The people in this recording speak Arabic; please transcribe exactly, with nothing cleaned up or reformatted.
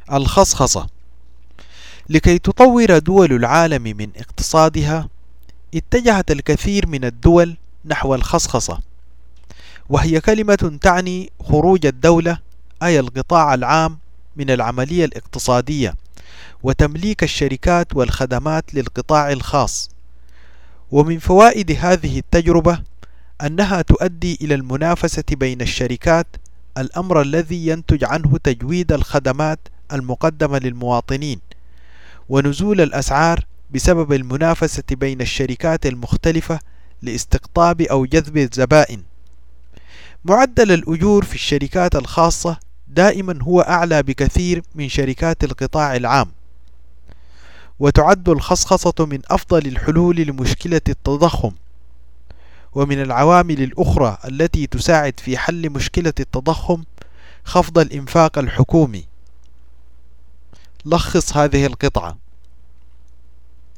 الخصخصة. لكي تطور دول العالم من اقتصادها، اتجهت الكثير من الدول نحو الخصخصة، وهي كلمة تعني خروج الدولة أي القطاع العام من العملية الاقتصادية، وتمليك الشركات والخدمات للقطاع الخاص. ومن فوائد هذه التجربة أنها تؤدي إلى المنافسة بين الشركات، الأمر الذي ينتج عنه تجويد الخدمات المقدمة للمواطنين، ونزول الأسعار بسبب المنافسة بين الشركات المختلفة لاستقطاب أو جذب الزبائن. معدل الأجور في الشركات الخاصة دائما هو أعلى بكثير من شركات القطاع العام، وتعد الخصخصة من أفضل الحلول لمشكلة التضخم. ومن العوامل الأخرى التي تساعد في حل مشكلة التضخم خفض الإنفاق الحكومي. لخص هذه القطعة.